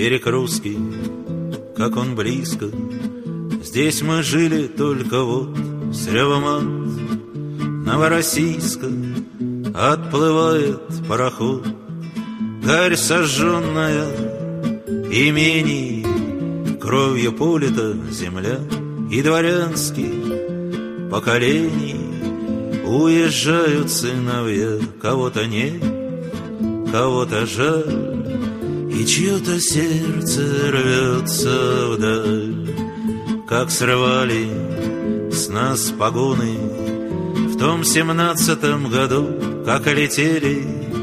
берег русский, как он близко. Здесь мы жили только вот с ревом от Новороссийска. Отплывает пароход, гарь сожженная, имений, кровью полита земля. И дворянских поколений уезжают сыновья. Кого-то нет, кого-то жаль, и чье-то сердце рвется вдаль. Как срывали с нас погоны в том 17-м году, как летели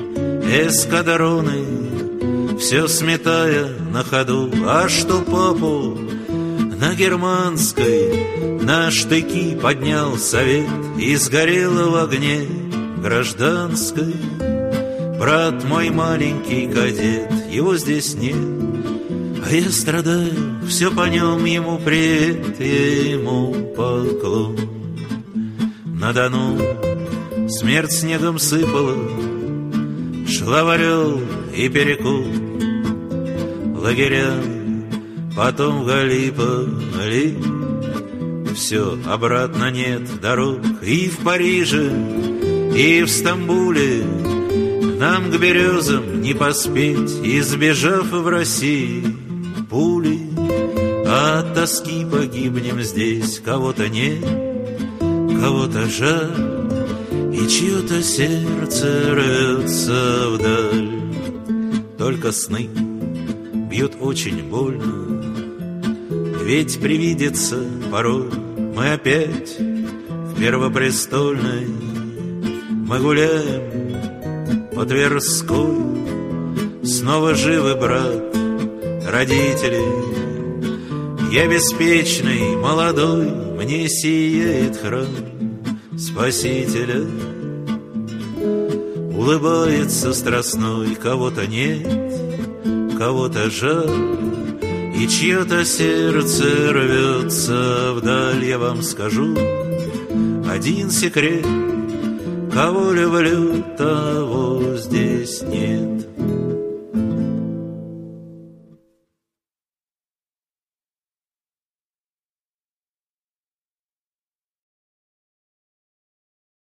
эскадроны, все сметая на ходу. А что папу на Германской на штыки поднял совет и сгорел в огне гражданской. Брат мой маленький кадет, его здесь нет, а я страдаю, все по нем, ему привет, я ему поклон. На Дону смерть снегом сыпала, шла в Орел и Перекуп, лагеря, потом в Галиполи. Все, обратно нет дорог. И в Париже, и в Стамбуле нам к березам не поспеть, избежав в России пули. А от тоски погибнем здесь. Кого-то нет, кого-то жаль, и чье-то сердце рвется вдаль. Только сны бьют очень больно, ведь привидится порой мы опять в Первопрестольной. Мы гуляем по Тверской, снова живы брат, родители. Я беспечный, молодой, мне сияет храм Спасителя. Улыбается страстной, кого-то нет, кого-то жаль, и чье-то сердце рвется вдаль. Я вам скажу один секрет: кого люблю, того здесь нет.